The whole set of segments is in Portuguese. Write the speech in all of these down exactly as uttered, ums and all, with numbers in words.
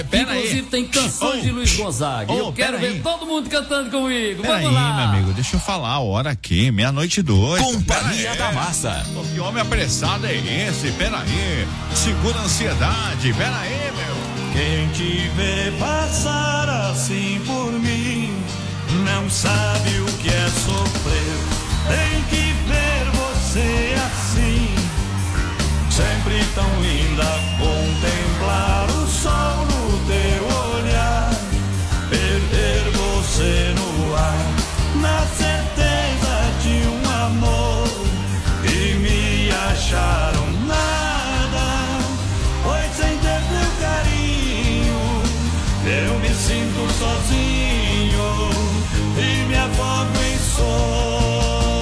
Pera Inclusive aí. tem canções Oh. de Luiz Gonzaga. Oh, eu quero pera ver aí. todo mundo cantando comigo. Pera Vamos aí, lá. meu amigo, deixa eu falar a hora aqui, meia-noite e dois. Companhia da Massa. Pô, que homem apressado é esse? Pera aí, segura a ansiedade, pera aí, meu. Quem te vê passar assim por mim não sabe o que é sofrer. Tem que ver você assim, sempre tão linda, contemplar o sol no teu olhar, perder você no ar, na certeza de um amor, e me acharam nada, pois sem ter teu carinho, eu me sinto sozinho, e me afogo em sol.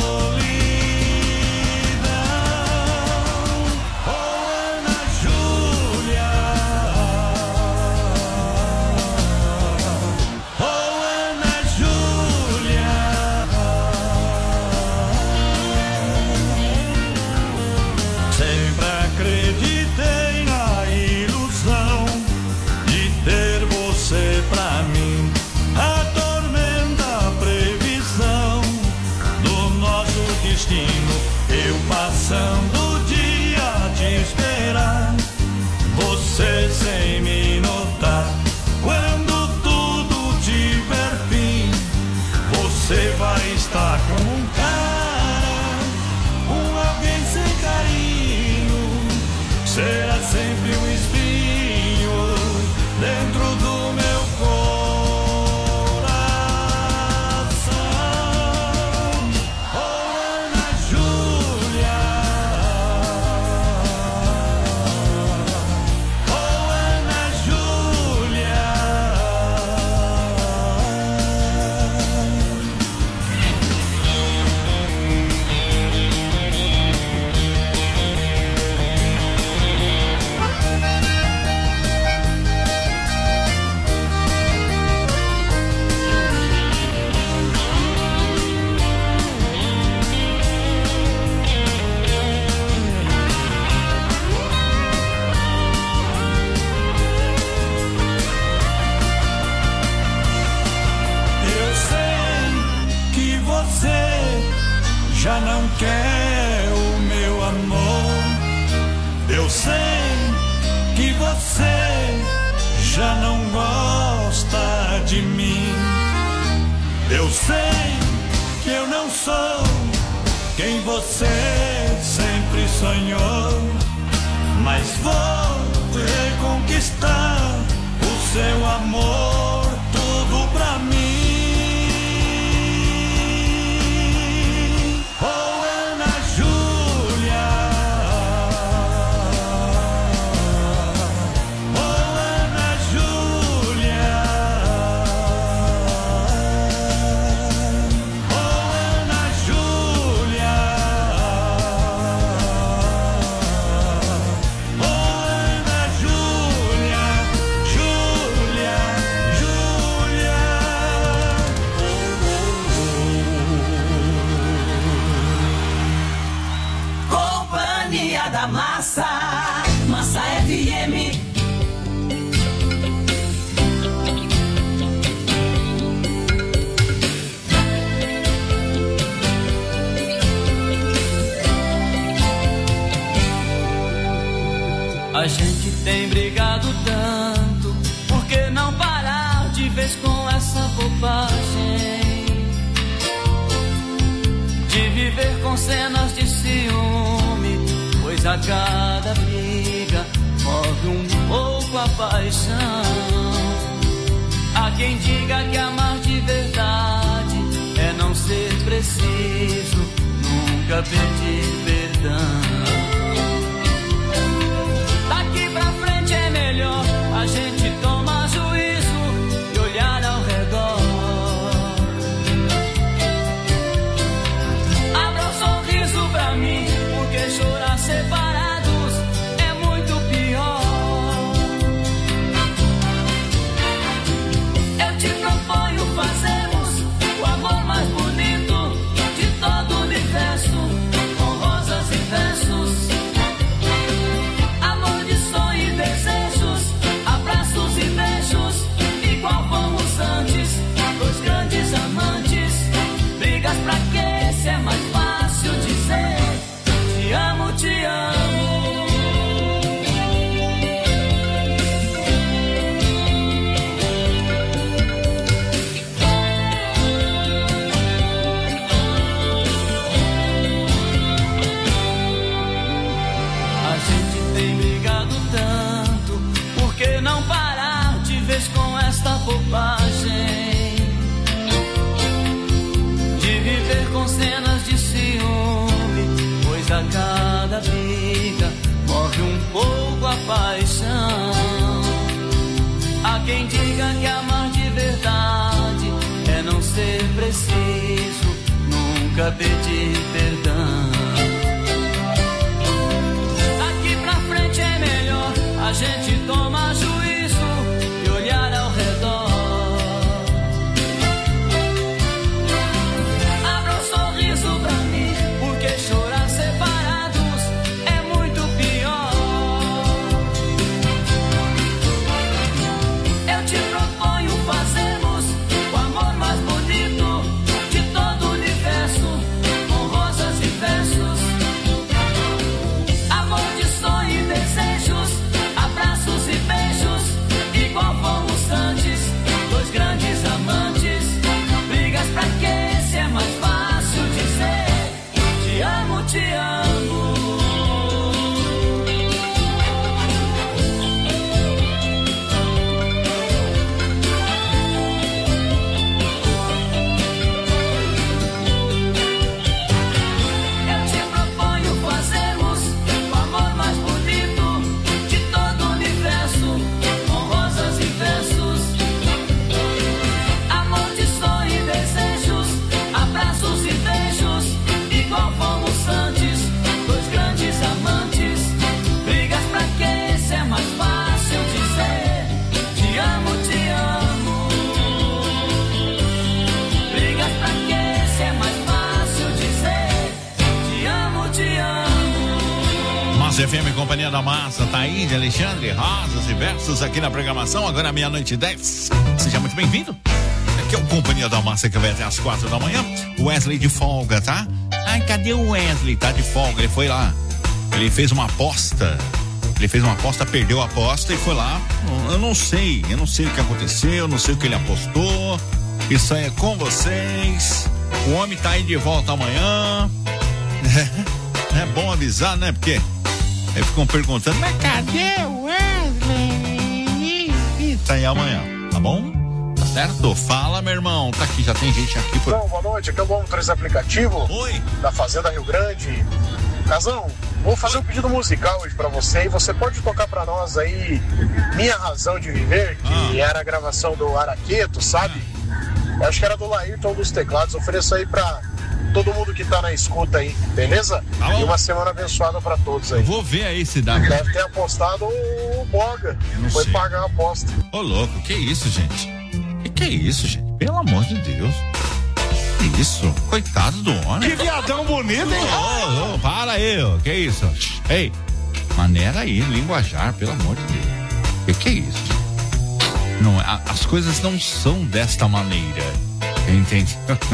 Passando o dia a te esperar, você sem me notar. Quando tudo tiver fim, você vai estar com um cara, com alguém sem carinho. Será sempre um espinho dentro do meu coração. Já não quer o meu amor. Eu sei que você já não gosta de mim. Eu sei que eu não sou quem você sempre sonhou, mas vou reconquistar o seu amor, tudo pra mim. Da Massa, Massa F M. A gente tem brigado tanto, por que não parar de vez com essa bobagem de viver com cenas de ciúme? Pois a cada briga move um pouco a paixão. Há quem diga que amar de verdade é não ser preciso nunca pedir perdão. Daqui pra frente é melhor a gente tomar juízo e olhar ao redor. Abra um sorriso pra mim, porque chorar separados é muito pior. Eu te proponho fazermos o amor mais bonito de todo o universo, com rosas e versos, amor de sonho e desejos, abraço bobagem de viver com cenas de ciúme, pois a cada briga morre um pouco a paixão. Há quem diga que amar de verdade é não ser preciso nunca pedir perdão. Daqui pra frente é melhor a gente tomar juízo e olhar ao redor. Abra um sorriso pra mim, porque chorar separados é muito pior. Eu te proponho fazermos o amor mais bonito de todo o universo, com rosas e versos, amor de sonho e desejos, abraços e beijos, igual fomos antes, dois grandes amantes. Brigas pra quê? Se é mais fácil dizer te amo, te amo. Eu te proponho fazermos o amor mais bonito de todo o universo, com rosas e versos, amor de sonho e desejos, abraços e beijos, igual fomos antes, dois grandes amantes. Brigas pra quê? Se é mais fácil dizer te amo, te amo. Brigas pra quê? Se é mais fácil dizer te amo, te amo. Massa F M, Companhia da Massa, tá aí de Alexandre, Rosas e Versos aqui na programação, agora meia-noite e dez. Seja muito bem-vindo. Aqui é o Companhia da Massa que vai até as quatro da manhã. Wesley de folga, tá? Ai, cadê o Wesley? Tá de folga, ele foi lá. Ele fez uma aposta. Ele fez uma aposta, perdeu a aposta e foi lá. Eu não sei, eu não sei o que aconteceu, eu não sei o que ele apostou. Isso aí é com vocês. O homem tá aí de volta amanhã. É bom avisar, né? Porque aí ficam perguntando, mas cadê o Wesley? E tá aí amanhã, tá bom? Tá certo? Fala, meu irmão. Tá aqui, já tem gente aqui por... Bom, boa noite, aqui é o Bom três Aplicativo. Oi. Da Fazenda Rio Grande. Casão, vou fazer um pedido musical hoje pra você e você pode tocar pra nós aí Minha Razão de Viver, que ah. era a gravação do Araqueto, sabe? Eu acho que era do Laírton dos teclados. Ofereço aí pra todo mundo que tá na escuta aí, beleza? Tá bom. E uma semana abençoada pra todos aí. Eu vou ver aí se dá. Deve ter apostado o Boga. Foi sei. pagar a aposta. Ô, louco, que isso, gente? Que que é isso, gente? Pelo amor de Deus. Que isso? Coitado do homem. Que viadão bonito, hein? Ô, ô, para aí, ô. Que isso? Ei, maneira aí, linguajar, pelo amor de Deus. Que que é isso? Não, a, as coisas não são desta maneira. Entende?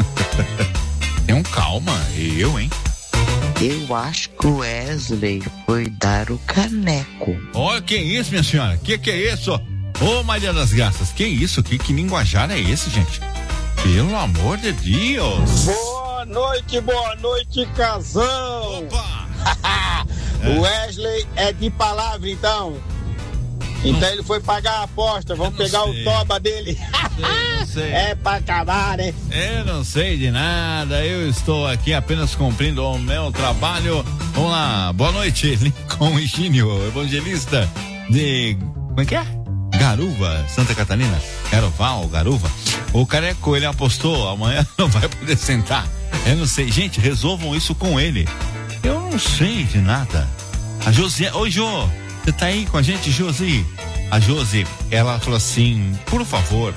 Tenham calma, eu, hein? Eu acho que o Wesley foi dar o caneco. Olha, que isso, minha senhora? Que que é isso? Ô, Maria das Graças, que isso? Que, que linguajar é esse, gente? Pelo amor de Deus! Boa noite, boa noite, casão! Opa! O Wesley é de palavra, então. Então ele foi pagar a aposta, vamos pegar sei. o toba dele. Sei, sei. É pra acabar, né? Eu não sei de nada, eu estou aqui apenas cumprindo o meu trabalho. Vamos lá, boa noite, Lincoln Higínio, evangelista de... como é que é? Garuva, Santa Catarina, Garoval, Garuva. O Careco, ele apostou, amanhã não vai poder sentar. Eu não sei, gente, resolvam isso com ele. Eu não sei de nada. A Josi, oi Jô, você tá aí com a gente, Josi? A Josi, ela falou assim, por favor,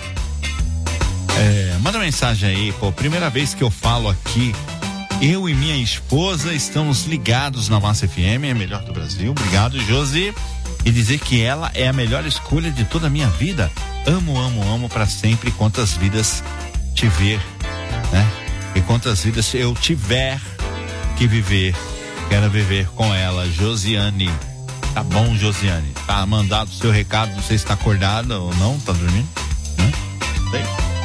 é, manda mensagem aí, pô, primeira vez que eu falo aqui, eu e minha esposa estamos ligados na Massa F M, é a melhor do Brasil. Obrigado, Josi. E dizer que ela é a melhor escolha de toda a minha vida. Amo, amo, amo pra sempre. Quantas vidas tiver, né? E quantas vidas eu tiver que viver, quero viver com ela. Josiane. Tá bom, Josiane. Tá mandado o seu recado. Não sei se tá acordada ou não. Tá dormindo? Né? Sei.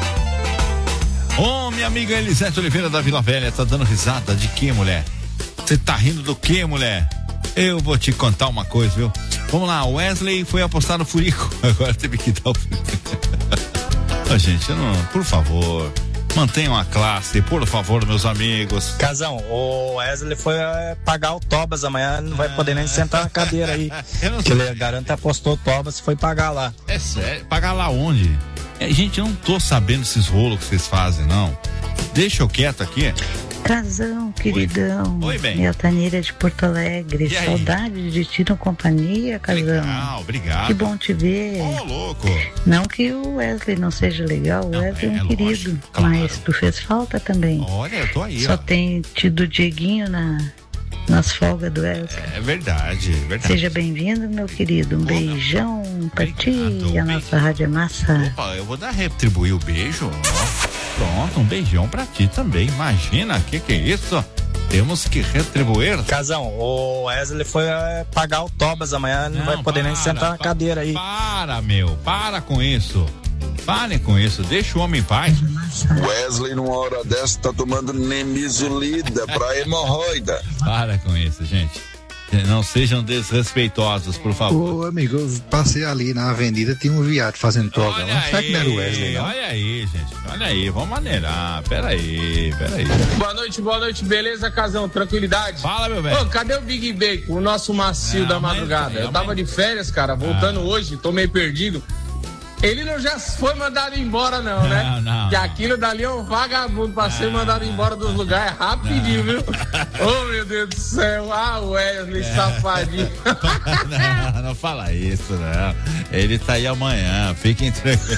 Ô, oh, minha amiga Elisete Oliveira da Vila Velha. Tá dando risada de quê, mulher? Você tá rindo do quê, mulher? Eu vou te contar uma coisa, viu? Vamos lá, Wesley foi apostar no furico. Agora teve que dar o furico. Ô, gente, eu não, por favor, mantenham a classe, por favor, meus amigos. Casão, o Wesley foi é, pagar o Tobas amanhã, não vai poder nem sentar na cadeira aí. Que ele garante apostou o Tobas e foi pagar lá. É sério? Pagar lá onde? É, gente, eu não tô sabendo esses rolos que vocês fazem, não. Deixa eu quieto aqui. Casão, queridão. Oi, bem. Minha Taneira de Porto Alegre. E aí? Saudade de ti na companhia, Casão. Legal, obrigado. Que bom te ver. Ô, oh, louco. Não que o Wesley não seja legal, o Não, Wesley é é um lógico, querido. claro. Mas tu fez falta também. Olha, eu tô aí, Só ó. tem tido o Dieguinho na, nas folgas do Wesley. É verdade, é verdade. Seja bem-vindo, meu querido. Um beijão pra ti, Obrigado, a bem- nossa Rádio Massa. Opa, eu vou dar retribuir o beijo. Ó. Pronto, um beijão pra ti também. Imagina, que que é isso? Temos que retribuir. Casão, o Wesley foi é, pagar o Tobas amanhã, não, Não, vai poder nem para, sentar na pa- cadeira aí. Para, meu, para com isso. Parem com isso, deixa o homem em paz. Wesley, numa hora dessa, tá tomando nemisolida pra hemorroida. Para com isso, gente. Não sejam desrespeitosos, por favor. Ô, amigo, eu passei ali na avenida, tinha um viado fazendo programa. Olha Será que não era o Wesley, aí, não? olha aí, gente. Olha aí, vamos maneirar. Pera aí, pera aí. Boa noite, boa noite, beleza, Casão? Tranquilidade? Fala, meu velho. Ô, cadê o Big Bacon, o nosso macio Não, da mas- madrugada? Eu mas- tava de férias, cara, voltando hoje, tô meio perdido. Ele não já foi mandado embora, não, né? Não, não. Que aquilo dali é um vagabundo pra ser mandado embora dos lugares rapidinho, viu? Ô, meu Deus do céu. Ah, Wesley, É. safadinho. Não, não fala isso, não. Ele tá aí amanhã, fiquem tranquilos.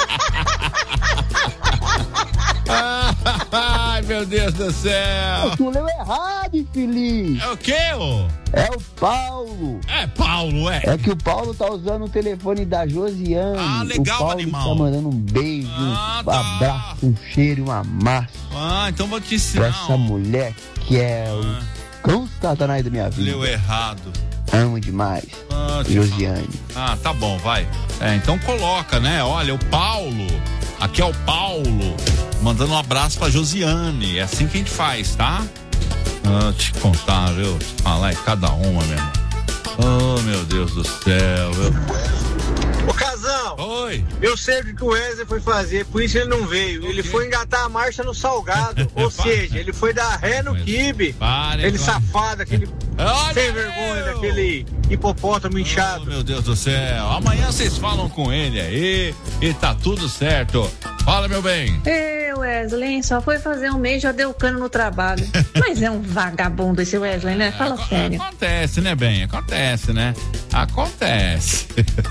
Ai, meu Deus do céu. Tu leu errado, infeliz. É o quê, ô? É o Paulo. É Paulo, é. É que o Paulo tá usando o telefone da Josiane. Ah, legal, o Paulo animal. tá mandando um beijo, Ah, um tá. abraço, um cheiro, um amasso Ah, então vou te pra ensinar. essa mulher que é o cão satanás da minha vida. Leu errado. Amo demais. Ah, te Josiane. Ah, tá bom, vai. É, então coloca, né? Olha, o Paulo. Aqui é o Paulo. Mandando um abraço pra Josiane. É assim que a gente faz, tá? Ah, te contar, viu? Te falar, é cada uma, meu irmão. Oh, meu Deus do céu, viu? Ô, Casão. Oi. Eu sei o que o Wesley foi fazer, por isso ele não veio. Ele foi engatar a marcha no Salgado. Ou seja, ele foi dar ré no quibe. Pare, Aquele claro. safado, aquele Olha sem eu. vergonha, daquele hipopótamo inchado. Oh, meu Deus do céu. Amanhã vocês falam com ele aí e tá tudo certo. Fala, meu bem. Ê, Wesley, só foi fazer um mês, já deu cano no trabalho. Mas é um vagabundo esse Wesley, né? Fala Aco- sério. Acontece, né, bem? Acontece, né? Acontece.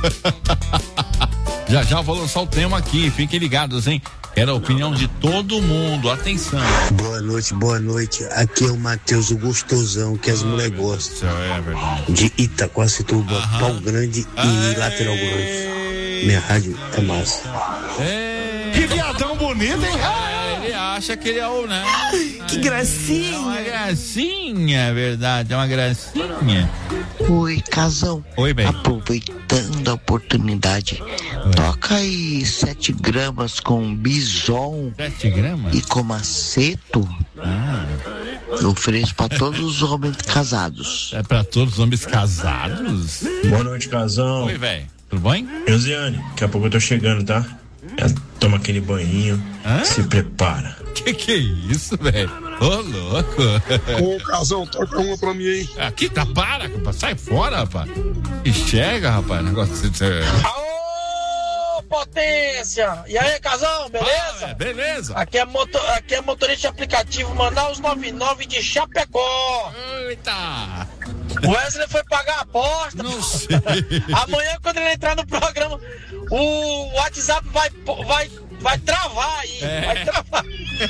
Já já eu vou lançar o tema aqui, fiquem ligados, hein? Quero a opinião de todo mundo, atenção. Boa noite, boa noite. Aqui é o Matheus, o gostosão que as mulheres gostam. É verdade. De Itaquacituba, Pau Grande e Lateral Grosso. Minha rádio é massa. Que viadão bonito, hein? É, ele acha que ele é o, né? Que gracinha. É uma gracinha, é verdade, é uma gracinha. Oi, Casão. Oi, bem. Aproveitando a oportunidade, toca aí sete gramas com bison. Sete gramas? E com maceto. Ah. Eu ofereço pra todos os homens casados. É pra todos os homens casados? Boa noite, Casão. Oi, velho. Tudo bem? Josiane, daqui a pouco eu tô chegando, tá? Já toma aquele banhinho, Hã? se prepara. Que que é isso, velho? Ô, louco. Ô, Casão, toca uma pra mim aí. Aqui, tá, para, rapaz. Sai fora, rapaz. Enxerga, rapaz, negócio de... Aô, potência! E aí, Casão, beleza? Ah, beleza. Aqui é, moto, aqui é motorista de aplicativo Manaus noventa e nove de Chapecó. Eita! O Wesley foi pagar a aposta. Não sei. Amanhã, quando ele entrar no programa, o WhatsApp vai, vai, vai travar aí. É. Vai travar.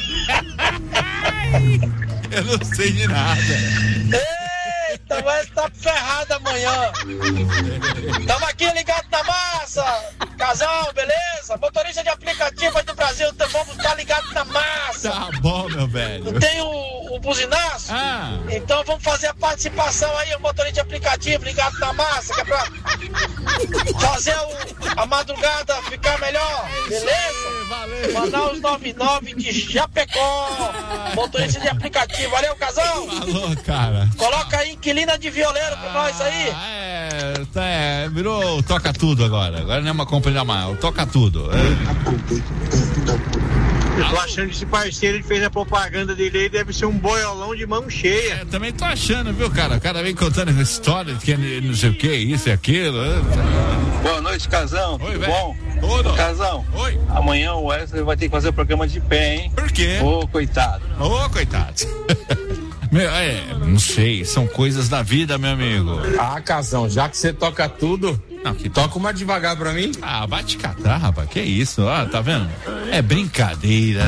Eu não sei de nada. Eita, vai estar ferrado amanhã. Tamo aqui ligado na massa. Casal, beleza? Motorista de aplicativo aí do Brasil, então vamos estar ligados na massa. Tá bom, meu velho. Não tem o, o buzinaço? Ah. Então vamos fazer a participação aí, o motorista de aplicativo ligado na massa, que é pra fazer o, a madrugada ficar melhor, beleza? Valeu. Manaus noventa e nove de Chapecó, motorista de aplicativo, valeu, Casal? Falou, cara. Coloca aí inquilina de violeiro pra nós aí. É, tá, é, virou toca tudo agora. Agora não é uma companhia mais, toca tudo. É. Eu tô achando que esse parceiro que fez a propaganda dele aí deve ser um boiolão de mão cheia. É, também tô achando, viu, cara? O cara vem contando história de que não sei o que, isso e aquilo. Boa noite, Casão. Oi, tudo velho. bom? Tudo. Casão. Oi. Amanhã o Wesley vai ter que fazer o programa de pé, hein? Por quê? Ô, oh, coitado. Ô, oh, coitado. Meu, é, não sei, são coisas da vida, meu amigo. Ah, Casão, já que você toca tudo, não, que toca uma devagar pra mim. Ah, vai te catar, rapaz, que isso, ó, tá vendo? É brincadeira.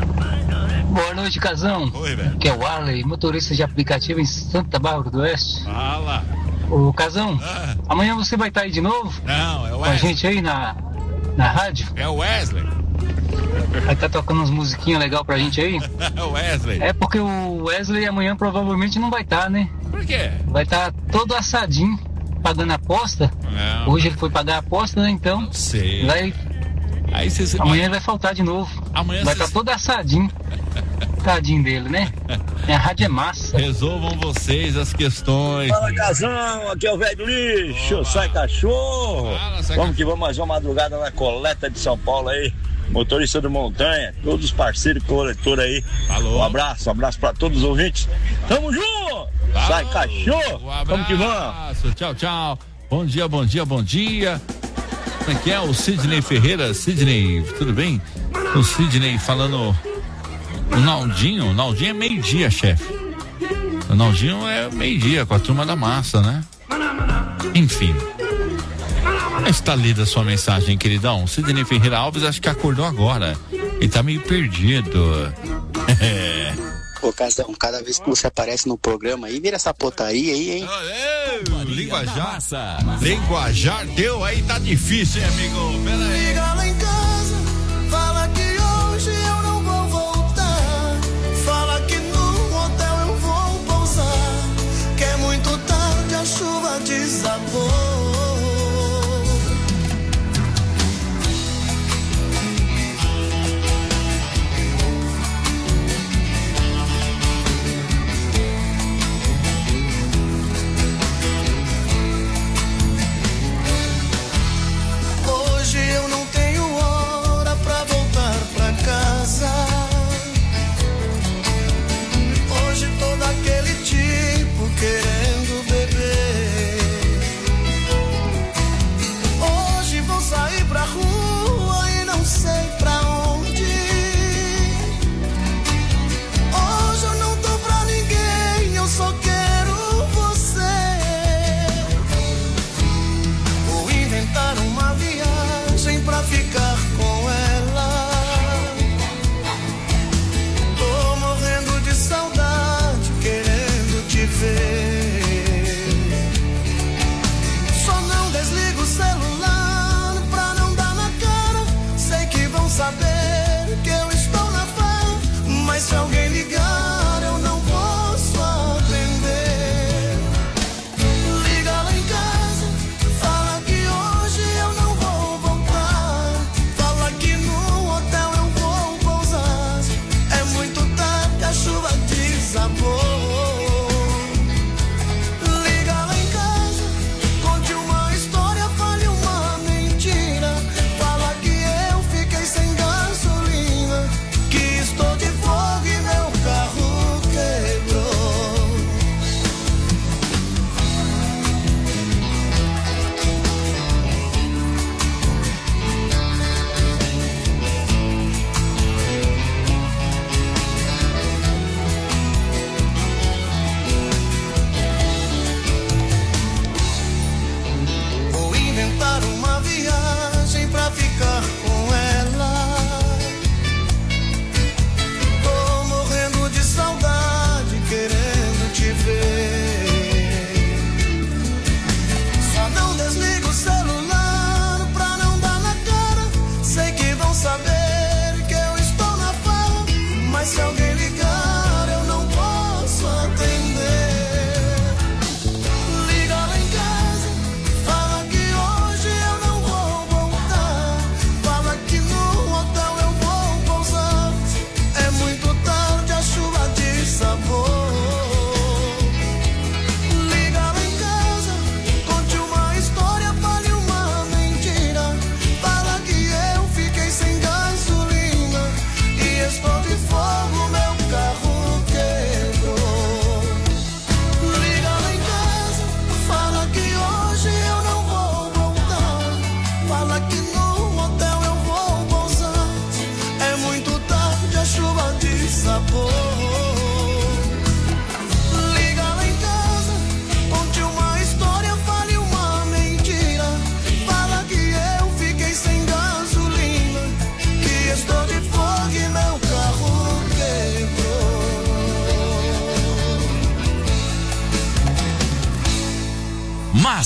Boa noite, Casão. Oi, velho. Que é o Arley, motorista de aplicativo em Santa Bárbara do Oeste. Fala. Ô, Casão, ah. amanhã você vai estar aí de novo? Não, é o Wesley. Com a gente aí na, na rádio? É o Wesley. Vai estar tá tocando umas musiquinhas legais pra gente aí? É o Wesley. É porque o Wesley amanhã provavelmente não vai estar, tá, né? Por quê? Vai estar tá todo assadinho, pagando a aposta. Não. Hoje ele foi pagar a aposta, né? Então. Não sei. Vai... Aí cês... Amanhã ele vai faltar de novo. Amanhã vai estar cês... tá todo assadinho. Tadinho dele, né? A rádio é massa. Resolvam vocês as questões. Fala, Casão, aqui é o velho do lixo. Olá. Sai cachorro. Fala, sai vamos cachorro. que vamos mais uma madrugada na coleta de São Paulo aí. Motorista do Montanha, todos os parceiros coletor aí. Falou. Um abraço, um abraço pra todos os ouvintes. Tamo junto! Falou. Sai cachorro! Um abraço. Vamos que vamos! Tchau, tchau. Bom dia, bom dia, bom dia. Como é que é? O Sidney Ferreira. Sidney, tudo bem? O Sidney falando. O Naldinho, o Naldinho é meio-dia, chefe. O Naldinho é meio-dia com a turma da massa, né? Enfim. Está lida a sua mensagem, queridão. Sidney Ferreira Alves, acho que acordou agora. Ele tá meio perdido. É. Ô, Casão, cada vez que você aparece no programa aí, vira essa potaria aí, hein? Aê, linguajar. Linguajar deu aí, tá difícil, hein, amigo? Pera aí. Liga lá em casa, fala que hoje eu não vou voltar. Fala que no hotel eu vou pousar. Que é muito tarde, a chuva desabou. Eu não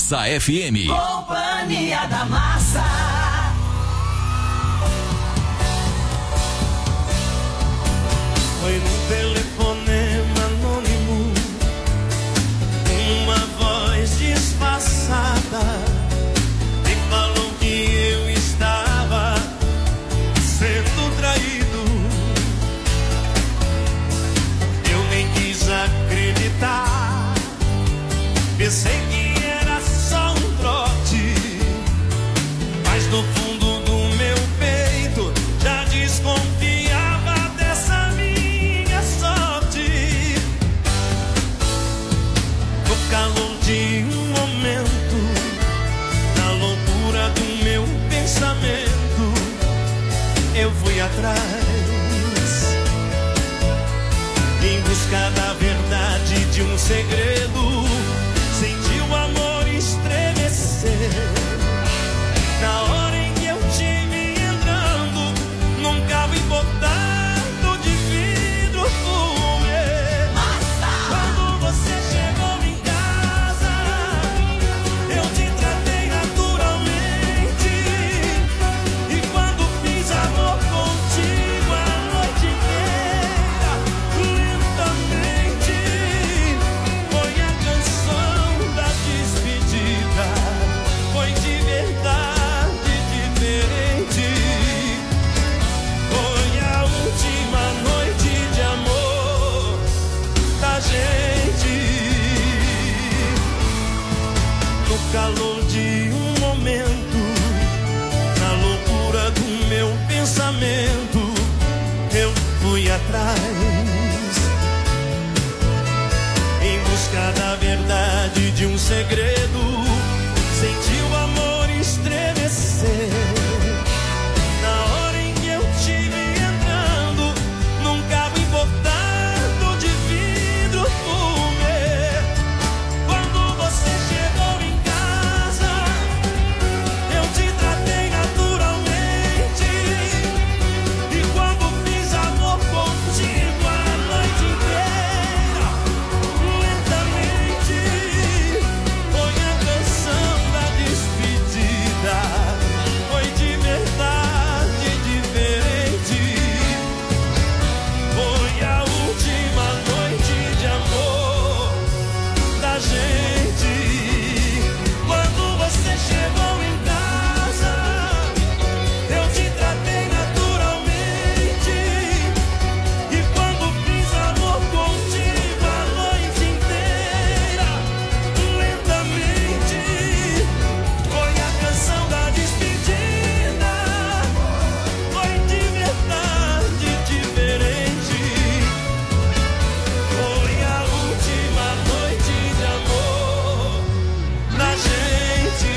Massa F M. Companhia da Massa. Foi no telefonema anônimo, uma voz disfarçada me falou que eu estava sendo traído. Eu nem quis acreditar, pensei que era só um trote, mas no fundo do meu peito já desconfiava dessa minha sorte. No calor de um momento, na loucura do meu pensamento, eu fui atrás, em busca da verdade de um segredo. Senti o amor estremecer na hora em que eu te vi entrando num carro importado de vidro fumê. Quando você chegou em casa, eu te tratei naturalmente, e quando fiz amor contigo a noite inteira, lentamente, foi a canção da despedida, foi de verdade diferente. Foi a última noite de amor da gente. No calor de um momento, na loucura do meu pensamento, eu fui atrás, em busca da verdade de um segredo. Senti o amor estremecer na hora em que eu te vi entrando num carro importado de vidro fumê. Quando você chegou em casa, eu te tratei naturalmente, e quando fiz amor contigo a noite inteira, lentamente, foi a canção da despedida, foi de verdade diferente. Foi a última noite de amor da gente. Quando você chegou em casa, eu te tratei naturalmente, e quando fiz amor contigo a noite inteira, lentamente, foi a canção da despedida, foi de verdade diferente. Foi a última noite de amor da gente.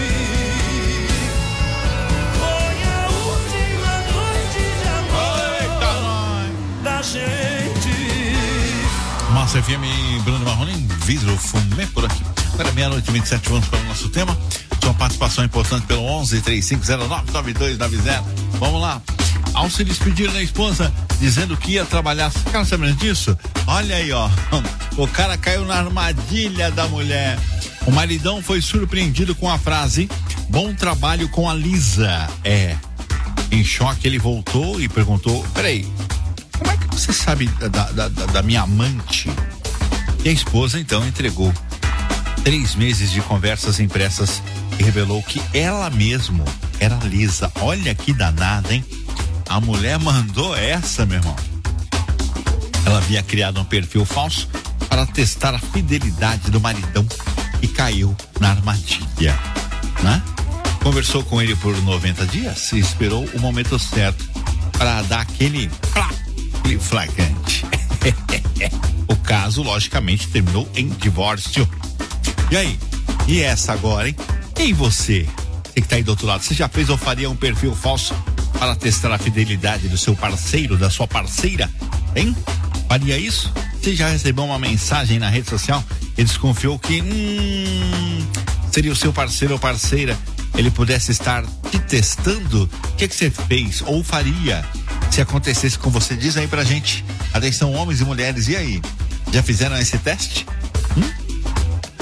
Foi a última noite de amor da gente. Massa F M, Bruno Marrone, vidro fumê por aqui. Agora meia-noite e vinte e sete, vamos para o nosso tema. Sua participação é importante pelo onze, trinta e cinco zero nove, nove dois nove zero. Vamos lá. Ao se despedir da esposa, dizendo que ia trabalhar, você ficaram sabendo disso? Olha aí, ó. O cara caiu na armadilha da mulher. O maridão foi surpreendido com a frase: bom trabalho com a Lisa. É. Em choque, ele voltou e perguntou: peraí, como é que você sabe da, da, da, da minha amante? E a esposa então entregou três meses de conversas impressas e revelou que ela mesmo era Lisa. Olha que danada, hein? A mulher mandou essa, meu irmão. Ela havia criado um perfil falso para testar a fidelidade do maridão e caiu na armadilha, né? Conversou com ele por noventa dias e esperou o momento certo para dar aquele, aquele flagrante. O caso, logicamente, terminou em divórcio. E aí? E essa agora, hein? E você? Você que tá aí do outro lado, você já fez ou faria um perfil falso para testar a fidelidade do seu parceiro, da sua parceira? Hein? Faria isso? Você já recebeu uma mensagem na rede social e desconfiou que hum, seria o seu parceiro ou parceira, ele pudesse estar te testando? O que, que você fez ou faria se acontecesse com você? Diz aí pra gente. Atenção, homens e mulheres, e aí? Já fizeram esse teste? Hum?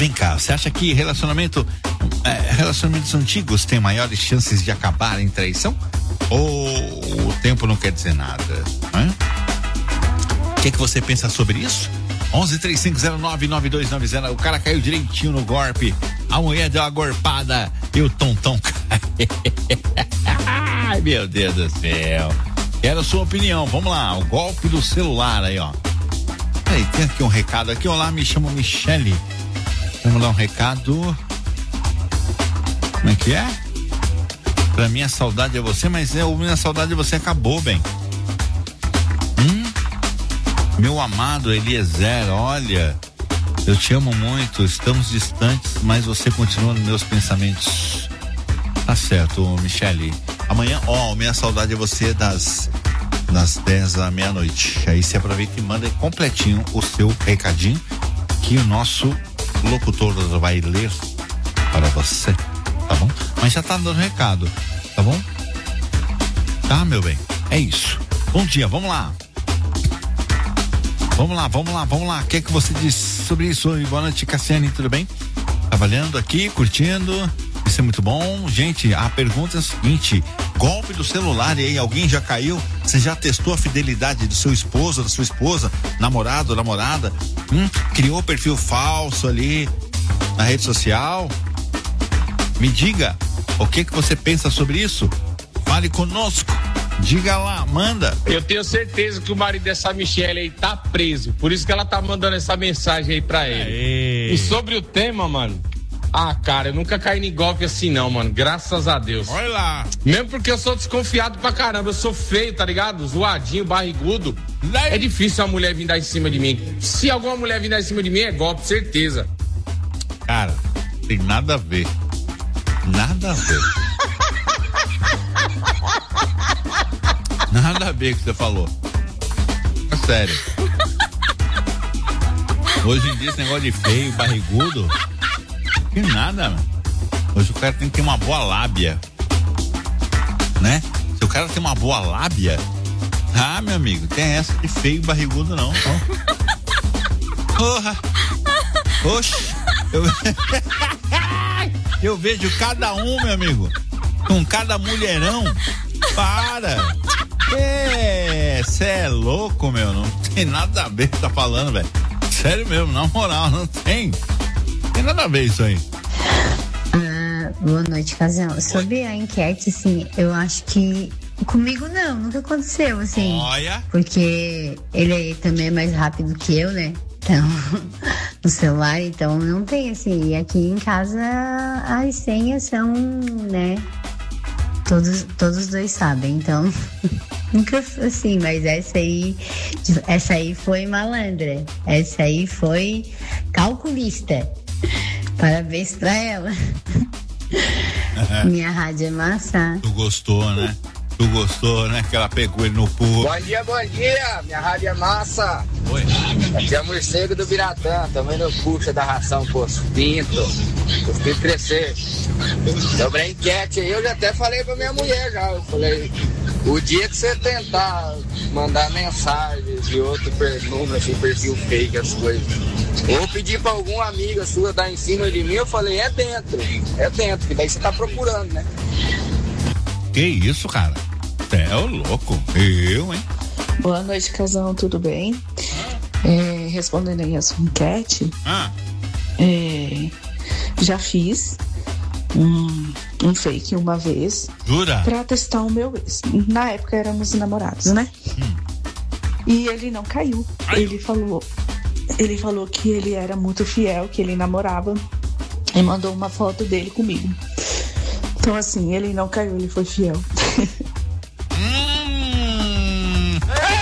Vem cá, você acha que relacionamento, é, relacionamentos antigos têm maiores chances de acabar em traição? Ou o tempo não quer dizer nada? Né? O que, que você pensa sobre isso? onze três cinco zero nove nove dois nove zero. O cara caiu direitinho no golpe. A mulher deu uma gorpada e o tontão caiu. Ai, meu Deus do céu. Quero a sua opinião. Vamos lá, o golpe do celular aí, ó. Aí, tem aqui um recado aqui. Olá, me chamo Michele. Vamos dar um recado. Como é que é? Pra mim a saudade é você, mas é, a minha saudade é você acabou, bem. Hum? Meu amado Eliezer, olha, eu te amo muito, estamos distantes, mas você continua nos meus pensamentos. Tá certo, Michele. Amanhã, ó, minha saudade é você das, das dez à meia-noite. Aí você aproveita e manda completinho o seu recadinho, que o nosso locutor vai ler para você, tá bom? Mas já tá dando recado, tá bom? Tá, meu bem? É isso. Bom dia, vamos lá. Vamos lá, vamos lá, vamos lá. O que é que você diz sobre isso? Oi, boa noite, Cassiane, tudo bem? Trabalhando aqui, curtindo. Isso é muito bom. Gente, a pergunta é a seguinte: golpe do celular, e aí, alguém já caiu? Você já testou a fidelidade do seu esposo, da sua esposa, namorado, namorada? Hum? Criou perfil falso ali na rede social? Me diga, o que que você pensa sobre isso? Fale conosco. Diga lá, manda. Eu tenho certeza que o marido dessa Michele aí tá preso. Por isso que ela tá mandando essa mensagem aí pra ele. Aê. E sobre o tema, mano. Ah, cara, eu nunca caí em golpe assim não, mano. Graças a Deus. Olha lá. Mesmo porque eu sou desconfiado pra caramba. Eu sou feio, tá ligado? Zoadinho, barrigudo. É difícil a mulher vir dar em cima de mim. Se alguma mulher vir dar em cima de mim, é golpe, certeza. Cara, tem nada a ver. Nada a ver. Nada a ver com o que você falou. É sério. Hoje em dia esse negócio de feio, barrigudo, que nada, mano. Hoje o cara tem que ter uma boa lábia, né? Se o cara tem uma boa lábia, ah, meu amigo, tem essa de feio e barrigudo não. Porra. Oxe. Eu... eu vejo cada um, meu amigo, com cada mulherão. Para. É, cê é louco, meu. Não tem nada a ver com o que tá falando, velho. Sério mesmo, na moral, não tem. Não tem nada a ver isso aí. Ah, boa noite, casal. Sobre a enquete, assim, eu acho que comigo não, nunca aconteceu, assim. Olha. Porque ele também é mais rápido que eu, né? Então, no celular, então não tem, assim. E aqui em casa as senhas são, né? Todos, todos os dois sabem, então nunca assim, mas essa aí, essa aí foi malandra, essa aí foi calculista. Parabéns pra ela. Minha rádio é massa. Tu gostou, né? Tu gostou, né? Que ela pegou ele no pulo. Bom dia, bom dia, minha rádio é massa. Oi. Aqui é o morcego do Biratã, também no puxa da ração pros pintos, os pintos crescer. Sobre a enquete aí, eu já até falei pra minha mulher já, eu falei, o dia que você tentar mandar mensagens de outro número, assim, perfil fake, as coisas, ou pedir pra algum amigo sua dar em cima de mim, eu falei, é dentro, é dentro, que daí você tá procurando, né? Que isso, cara? É o louco. Eu, hein? Boa noite, casal, tudo bem? É, respondendo aí a sua enquete, ah. é, já fiz um, um fake uma vez. Jura? Pra testar o meu ex. Na época éramos namorados, né? Hum. E ele não caiu. Ai. Ele falou, ele falou que ele era muito fiel, que ele namorava e mandou uma foto dele comigo. Então, assim, ele não caiu, ele foi fiel. hum.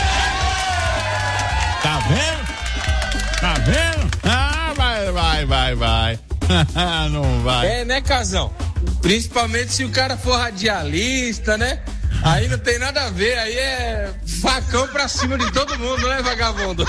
Tá vendo? Tá vendo? Ah, vai, vai, vai, vai. Não vai. É, né, casão? Principalmente se o cara for radialista, né? Aí não tem nada a ver, aí é facão pra cima de todo mundo, né, vagabundo?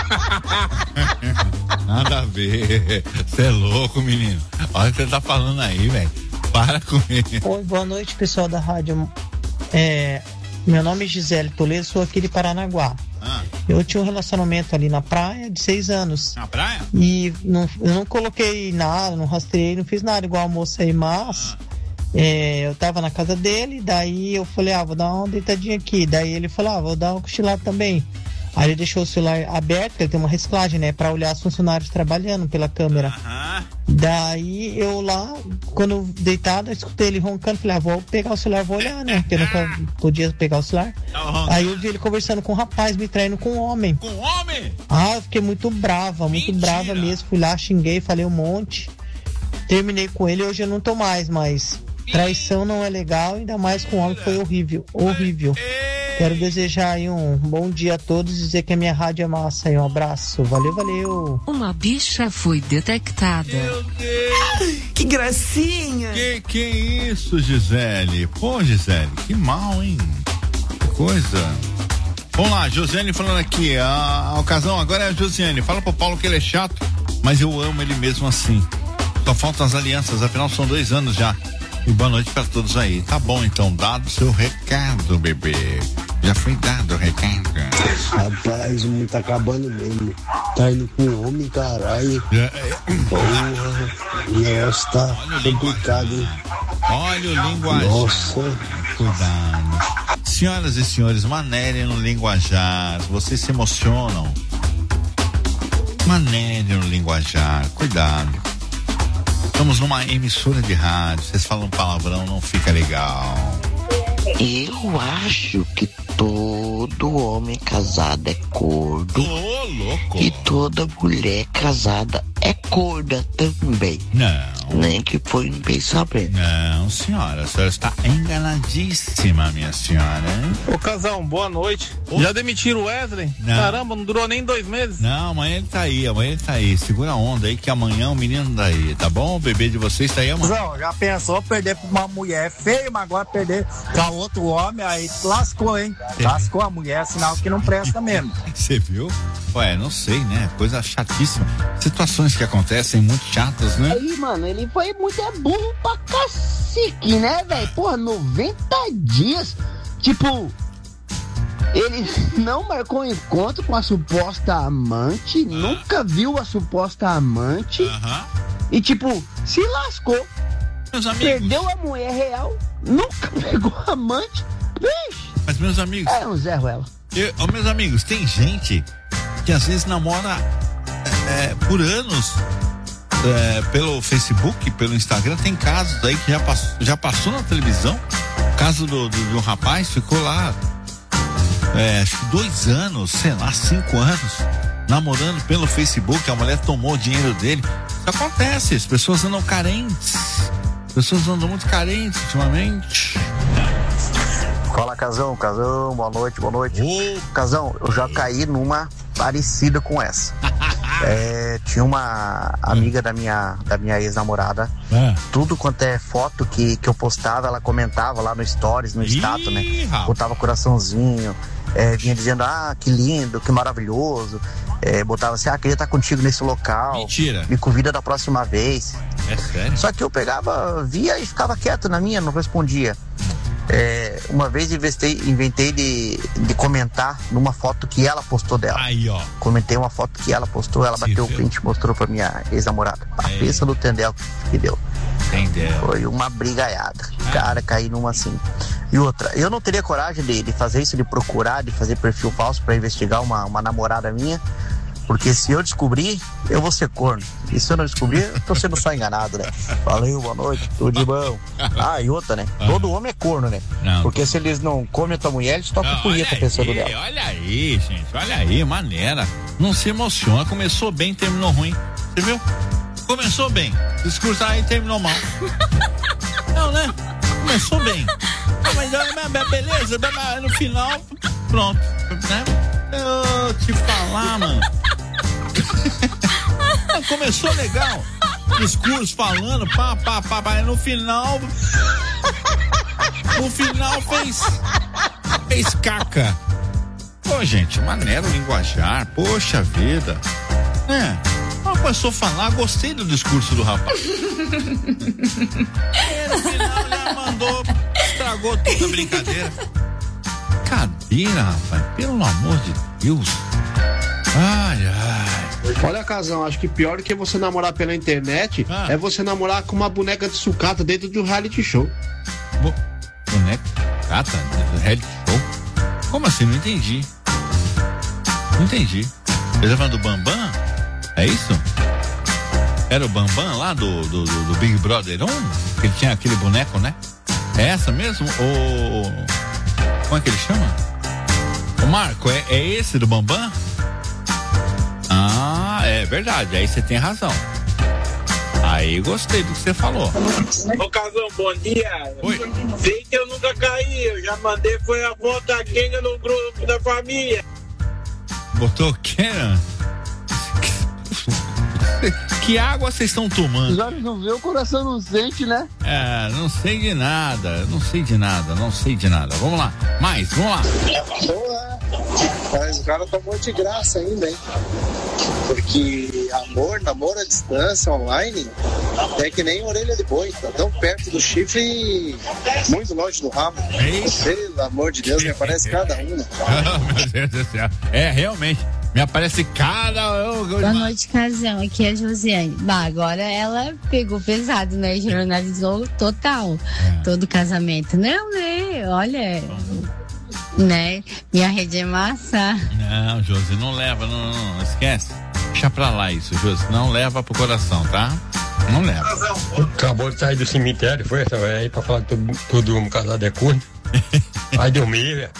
Nada a ver. Você é louco, menino. Olha o que você tá falando aí, velho. Para com isso. Oi, boa noite, pessoal da rádio. É, meu nome é Gisele Toledo, sou aqui de Paranaguá. Ah. Eu tinha um relacionamento ali na praia de seis anos. Na praia? E não, eu não coloquei nada, não rastreei, não fiz nada igual a moça aí, mas ah. é, eu tava na casa dele, daí eu falei, ah, vou dar uma deitadinha aqui. Daí ele falou, ah, vou dar uma cochilada também. Aí ele deixou o celular aberto, ele tem uma reciclagem, né? Pra olhar os funcionários trabalhando pela câmera. Aham. Daí eu lá, quando deitado, eu escutei ele roncando. Falei, ah, vou pegar o celular, vou olhar, né? Porque eu nunca podia pegar o celular. Aí eu vi ele conversando com um rapaz, me traindo com um homem. Com um homem? Ah, eu fiquei muito brava, muito Mentira. brava mesmo. Fui lá, xinguei, falei um monte. Terminei com ele, hoje eu não tô mais, mas traição não é legal, ainda mais com um homem, foi horrível, horrível. Quero desejar aí um bom dia a todos e dizer que a minha rádio é massa aí. Um abraço. Valeu, valeu. Uma bicha foi detectada. Meu Deus. Que gracinha. Que que é isso, Gisele? Pô, Gisele, que mal, hein? Que coisa. Vamos lá, Josiane falando aqui. A, a ocasião agora é a Josiane. Fala pro Paulo que ele é chato, mas eu amo ele mesmo assim. Só faltam as alianças, afinal são dois anos já. E boa noite pra todos aí. Tá bom, então, dado seu recado, bebê. Já foi dado o recado. Rapaz, o mundo tá acabando mesmo. Tá indo com o homem, caralho. Porra, o negócio tá complicado, hein? Olha o linguajar. Nossa. Cuidado. Senhoras e senhores, maneirem no linguajar. Vocês se emocionam. Maneirem no linguajar. Cuidado. Estamos numa emissora de rádio, vocês falam palavrão, não fica legal. Eu acho que todo homem casado é corno. Ô, louco. E toda mulher casada é corna também. Não. Nem que foi um pensamento. Não, senhora, a senhora está enganadíssima, minha senhora. Ô, Casão, boa noite. Ô. Já demitiram o Wesley? Não. Caramba, não durou nem dois meses. Não, amanhã ele tá aí, amanhã ele tá aí. Segura a onda aí que amanhã o menino tá aí, tá bom? O bebê de vocês tá aí amanhã. Casão, já pensou perder pra uma mulher feia, mas agora perder pra outro homem, aí lascou, hein? Sim. Lascou a mulher, sinal que não presta mesmo. Você viu? Ué, não sei, né? Coisa chatíssima. Situações que acontecem muito chatas, né? Aí, mano, ele foi muito é burro pra cacique, né, velho? Porra, noventa dias. Tipo, ele não marcou encontro com a suposta amante, ah. nunca viu a suposta amante. Uh-huh. E, tipo, se lascou. Meus amigos. Perdeu a mulher real, nunca pegou a amante. Vixe. Mas, meus amigos. É um Zé Ruela. Eu, oh, meus amigos, tem gente que às vezes namora é, por anos é, pelo Facebook, pelo Instagram. Tem casos aí que já passou, já passou na televisão. O caso do, do, de um rapaz ficou lá é, acho que dois anos, sei lá, cinco anos, namorando pelo Facebook. A mulher tomou o dinheiro dele. Isso acontece, as pessoas andam carentes. As pessoas andam muito carentes ultimamente. Fala, Casão, Casão, boa noite, boa noite. Oh. Casão, eu já caí numa parecida com essa. é, tinha uma amiga da minha, da minha ex-namorada, é. tudo quanto é foto que, que eu postava, ela comentava lá no stories, no status, né? Botava coraçãozinho, é, vinha dizendo, ah, que lindo, que maravilhoso. É, botava assim, ah, queria estar contigo nesse local. Mentira. Me convida da próxima vez. É sério? Só que eu pegava, via e ficava quieto na minha, não respondia. É, uma vez investei, inventei de, de comentar numa foto que ela postou dela. Aí, ó. Comentei uma foto que ela postou, ela Se bateu viu. o print e mostrou pra minha ex-namorada. A é. peça do Tendel que deu. Tendel. Foi uma brigaiada. Ah. Cara, caí numa assim. E outra, eu não teria coragem de, de fazer isso, de procurar, de fazer perfil falso pra investigar uma, uma namorada minha. Porque se eu descobrir, eu vou ser corno. E se eu não descobrir, eu tô sendo só enganado, né? Valeu, boa noite, tudo de bom. Ah, e outra, né? Todo homem é corno, né? Não. Porque se eles não comem a tua mulher, eles tocam punheta pensando nela. Olha aí, gente, olha aí, maneira. Não se emociona, começou bem, terminou ruim. Você viu? Começou bem, discurso aí terminou mal. Não, né? Começou bem. Mas beleza, no final, pronto, né? Eu te falar, mano. Começou legal. Discurso falando, pá, pá, pá, pá. No final. No final fez. Fez caca. Pô, gente, maneiro linguajar. Poxa vida. É. Começou a falar, gostei do discurso do rapaz. E no final já mandou, estragou toda a brincadeira. Cadeira, rapaz, pelo amor de Deus. Ai, ai. Olha, Casão, acho que pior do que você namorar pela internet ah. é você namorar com uma boneca de sucata dentro de um reality show. Bo- boneca de sucata? Dentro do reality show? Como assim? Não entendi. Não entendi. Você tá falando do Bambam? É isso? Era o Bambam lá do, do, do, do Big Brother um? Que ele tinha aquele boneco, né? É essa mesmo? Ou... Como é que ele chama? O Marco, é, é esse do Bambam? Ah, é verdade. Aí você tem razão. Aí gostei do que você falou. Ô, Casão, bom dia. Oi. Sei que eu nunca caí. Eu já mandei, foi a foto da Kenga no grupo da família. Botou Kenga? Que água vocês estão tomando? Os olhos não vê, o coração não sente, né? É, não sei de nada, não sei de nada, não sei de nada. Vamos lá, mais, vamos lá. Boa, mas o cara tomou de graça ainda, hein? Porque amor, namoro à distância, online, é que nem orelha de boi, tá tão perto do chifre e muito longe do rabo. Pelo amor de Deus, me aparece cada uma. Oh, meu Deus do céu. É, realmente. Me aparece cada... Boa noite, Casão. Aqui é a Josiane. Bah, agora ela pegou pesado, né? Jornalizou total é. todo o casamento. Não, né? Olha, né? Minha rede é massa. Não, Josi, não leva, não, não, não esquece. Deixa pra lá isso, Josi. Não leva pro coração, tá? Não leva. Acabou de sair do cemitério, foi essa aí pra falar que todo, todo mundo casado é corno. Vai dormir, velho.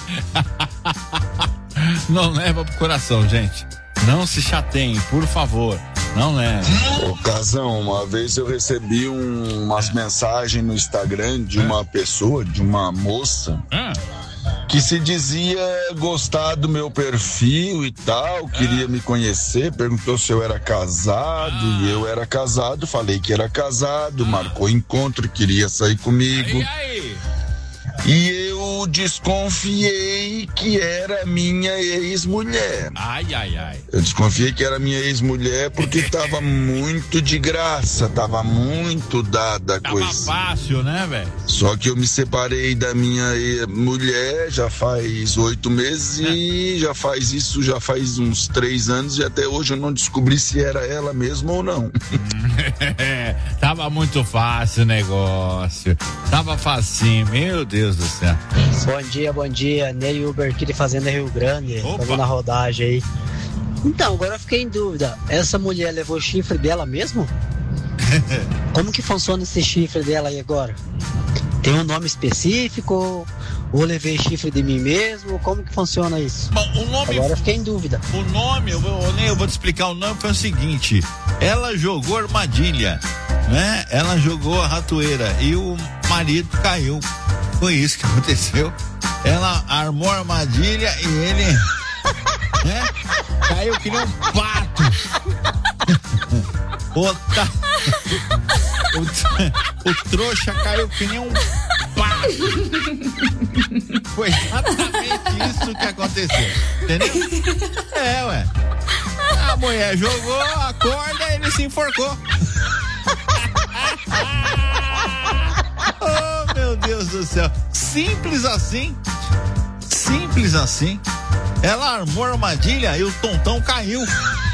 Não leva pro coração, gente. Não se chateiem, por favor. Não leva. Ô, Casão, uma vez eu recebi um, umas mensagens no Instagram de uma pessoa, de uma moça, que se dizia gostar do meu perfil e tal, queria me conhecer, perguntou se eu era casado, e eu era casado, falei que era casado, marcou encontro, queria sair comigo. E aí? E eu desconfiei que era minha ex-mulher. Ai, ai, ai. Eu desconfiei que era minha ex-mulher porque tava muito de graça, tava muito dada a coisa. Tava fácil, né, velho? Só que eu me separei da minha mulher já faz oito meses e já faz isso, já faz uns três anos e até hoje eu não descobri se era ela mesmo ou não. Tava muito fácil o negócio. Tava facinho, meu Deus do céu. Bom dia, bom dia. Ney Uber aqui de Fazenda Rio Grande. Fazendo a rodagem aí. Então, agora eu fiquei em dúvida. Essa mulher levou o chifre dela mesmo? Como que funciona esse chifre dela aí agora? Tem um nome específico? Ou levei chifre de mim mesmo? Como que funciona isso? Bom, o nome... Agora eu fiquei em dúvida. O nome, eu vou, eu vou te explicar o nome, foi o seguinte. Ela jogou armadilha, né? Ela jogou a ratoeira e o marido caiu. Foi isso que aconteceu. Ela armou a armadilha e ele, né? Caiu que nem um pato. o, ta... o, o trouxa caiu que nem um pato. Foi exatamente isso que aconteceu. Entendeu? É, ué. A mulher jogou a corda e ele se enforcou. Oh, meu Deus do céu. Simples assim. Simples assim. Ela armou a armadilha e o tontão caiu.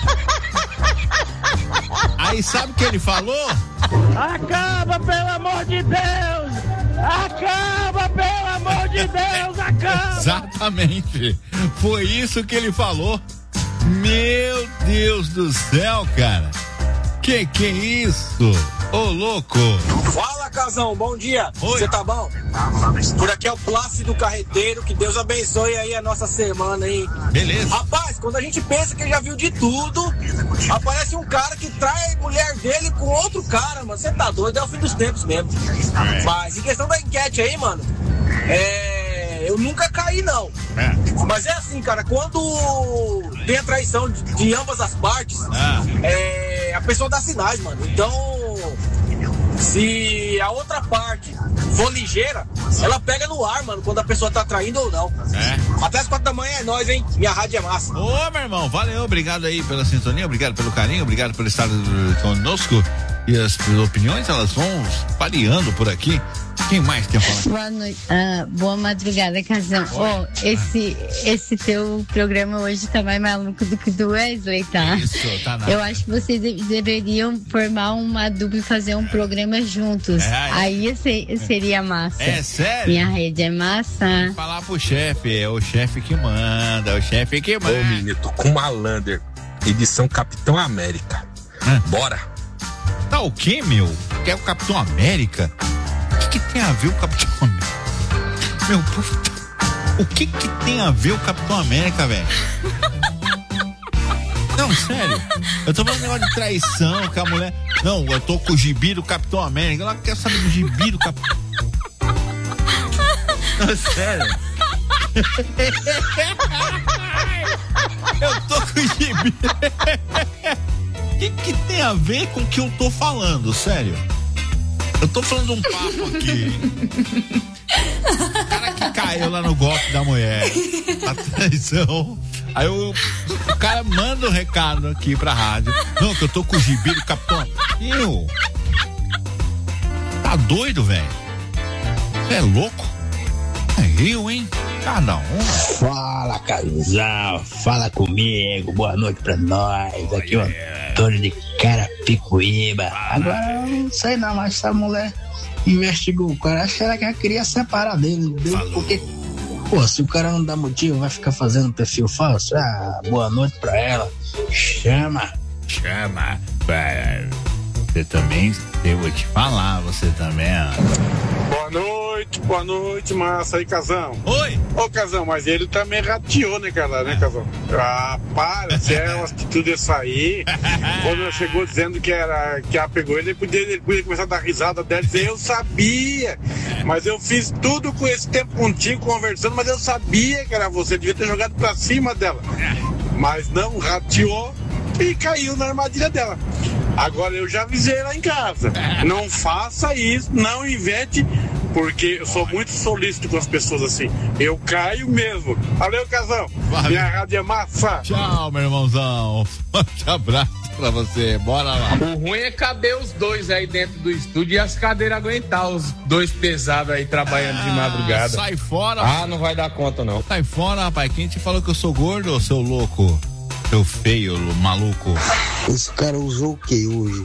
Aí sabe o que ele falou? Acaba, pelo amor de Deus! Acaba, pelo amor de Deus! Acaba! Exatamente. Foi isso que ele falou. Meu Deus do céu, cara. Que que é isso? Ô, louco! Fala, Casão, bom dia. Você tá bom? Por aqui é o Plácido Carreteiro, que Deus abençoe aí a nossa semana aí. Beleza. Rapaz, quando a gente pensa que já viu de tudo, aparece um cara que trai a mulher dele com outro cara, mano. Você tá doido, é o fim dos tempos mesmo. É. Mas em questão da enquete aí, mano, é... eu nunca caí, não. É. Mas é assim, cara, quando tem a traição de, de ambas as partes, é... a pessoa dá sinais, mano. Então, se a outra parte for ligeira, ela pega no ar, mano, quando a pessoa tá traindo ou não. É. Até as quatro da manhã é nóis, hein? Minha rádio é massa. Ô, meu irmão, valeu, obrigado aí pela sintonia, obrigado pelo carinho, obrigado por estar conosco. E as opiniões, elas vão variando por aqui. Quem mais quer falar? Boa noite. Ah, boa madrugada, Casão. Ó, oh, esse, esse teu programa hoje tá mais maluco do que do Wesley, tá? Isso, tá nada. Eu acho que vocês de- deveriam formar uma dupla e fazer um programa juntos. É, é. Aí se- seria massa. É sério? Minha rede é massa. Falar pro chefe, é o chefe que manda, é o chefe que manda. Ô, menino, tô com Malander, edição Capitão América. Hã? Bora. Tá o quê, meu? Quer o Capitão América? O que, que tem a ver o Capitão América? Meu, puta. O que que tem a ver o Capitão América, velho? Não, sério. Eu tô falando negócio de traição, que a mulher... Não, eu tô com o gibi do Capitão América. Ela quer saber do gibi do Capitão... Não, sério. Eu tô com o gibi. O que que tem a ver com o que eu tô falando, sério? Eu tô falando um papo aqui. O cara que caiu lá no golpe da mulher, a traição. Aí o, o cara manda um recado aqui pra rádio. Não, que eu tô com o gibi do Capitão. Eu. Tá doido, velho? Você é louco? É eu, hein? Cada um. Fala, casal. Fala comigo. Boa noite pra nós. Aqui é o Antônio de Carapicuíba. Agora, eu não sei não, mas essa mulher investigou o cara. Acho que ela queria separar dele. dele porque, pô, se o cara não dá motivo, vai ficar fazendo perfil falso. Ah, boa noite pra ela. Chama. Chama. Você também, eu vou te falar, você também. Boa noite, boa noite, massa aí, Casão. Oi! Ô, Casão, mas ele também rateou, né, cara, né, Casão? Ah, para, se é uma atitude essa aí. Quando ela chegou dizendo que, era, que ela pegou ele, ele podia, ele podia começar a dar risada dela e dizer, eu sabia, mas eu fiz tudo com esse tempo contigo, conversando, mas eu sabia que era você, devia ter jogado pra cima dela. Mas não, rateou e caiu na armadilha dela. Agora eu já avisei lá em casa, não faça isso, não invente, porque eu sou muito solícito com as pessoas assim, eu caio mesmo. Valeu, Casão. Valeu. Minha rádio é massa. Tchau, meu irmãozão. Forte abraço pra você, bora lá. O ruim é caber os dois aí dentro do estúdio e as cadeiras aguentar os dois pesados aí trabalhando ah, de madrugada. Sai fora. Ah, não vai dar conta não. Sai fora, rapaz, quem te falou que eu sou gordo, ô seu louco? Seu feio, maluco. Esse cara usou o que hoje?